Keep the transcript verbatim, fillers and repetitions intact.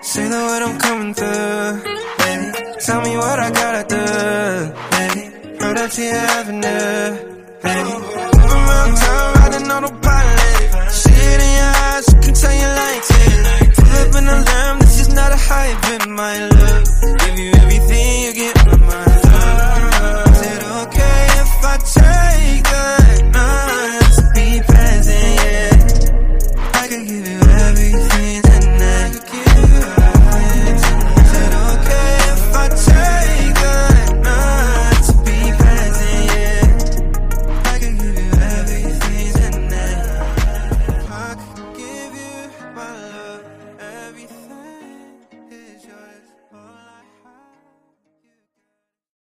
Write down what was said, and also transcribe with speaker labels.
Speaker 1: Say the word, I'm coming through, baby. Tell me what I gotta do, baby. Heard that to your avenue, baby. Moving around town, riding on the